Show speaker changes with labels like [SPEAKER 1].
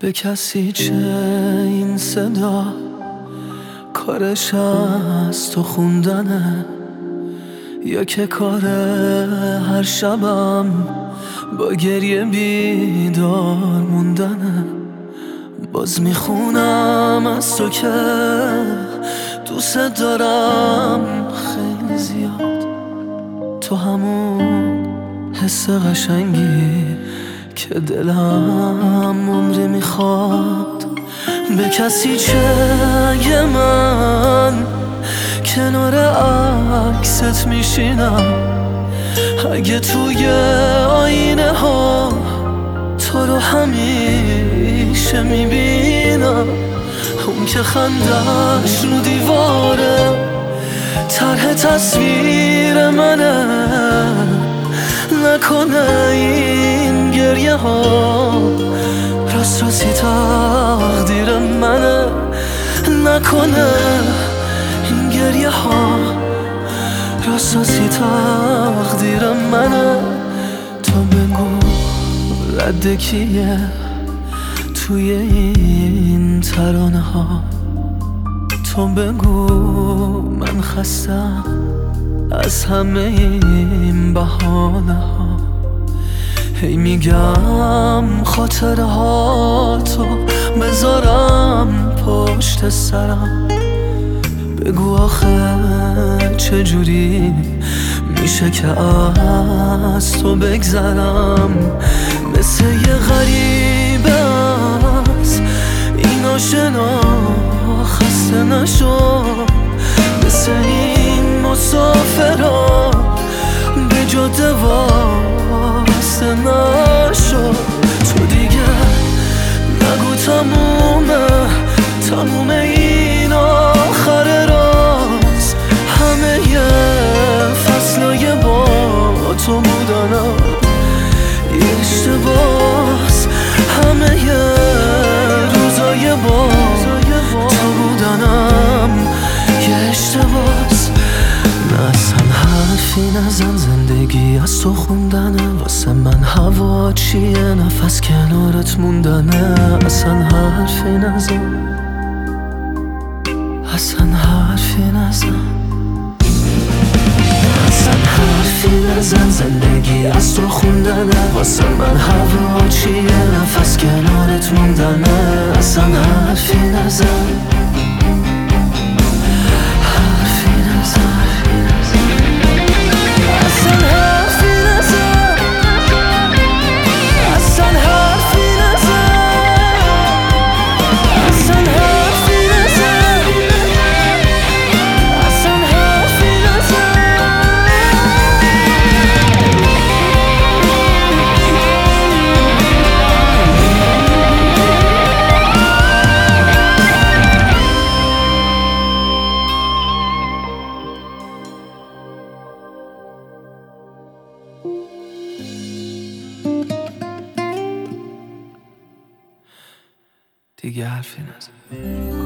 [SPEAKER 1] به کسی چه این صدا؟ کارش از تو خوندنه یا که کار هر شبم با گریه بیدار موندنه؟ باز میخونم از تو که دوست دارم خیلی زیاد، تو همون حس قشنگی که دلم عمری میخواد. به کسی چه اگه من کنار عکست میشینم، اگه توی آینه ها تو رو همیشه میبینم، اون که خندش رو دیواره طرح تصویر منه، نکنه این گریه ها راست راستی تقدیر منه، نکنه این گریه ها راست راستی تقدیر منه. تو بگو رد کیه توی این ترانه ها، تو بگو من خستم از همه این بهانه ها. هی میگم خاطره ها تو بذارم پشت سرم، بگو آخه چجوری میشه که از تو بگذرم؟ مثل یه غریبه از این آشنا خسته نشو، مثل این مسافرها به جاده واسه نشو. تو دیگه نگو تموم این آخر راست، همه یه فصلای با تو بودنم یه اشتباس، همه یه روزای با تو بودنم یه اشتباس. نه اصلا حرفی نزن، زندگی از تو خوندنه، واسه من هوا چیه نفس کنارت موندنه. اصلا حرفی نزن، اصلا حرفی نزن، اصلا حرفی نزن، زندگی از تو خوندنه، واسه من هوا چیه نفس کنارت موندنه. اصلا حرفی نزن، حرفی نزن، اصلا حرفی نزن، اصلا حرفی نزن، اصلا حرفی نزن، اصلا حرفی نزن. دیگه حرفی نزن.